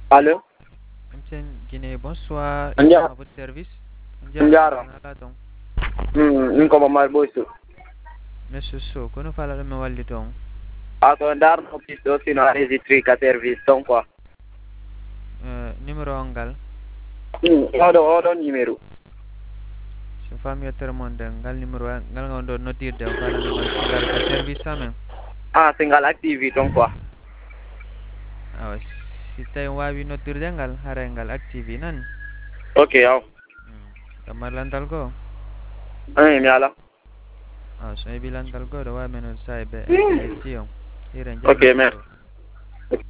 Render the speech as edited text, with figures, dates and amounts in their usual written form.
Allô? Mtien Guinée, bonsoir. Nja- À votre service. Njaro. Nalaton. Nko mamal boysu. Monsieur So, kono fala me walli ton. Ako ndar no pisto sino registry ka service ton quoi. Numéro angal. Odo numéro. So famille termonde ngal numéro ngal ngondo notirde fala me mal singal ka service amen. Single activity ton quoi. Awa si tay wawi notirde ngal hara ngal active nan. Okay, yaw. Kamalantal ko. Mi ala. So e bilantal ko do wa men sa be tiyo. Ire Okay, jalla. man.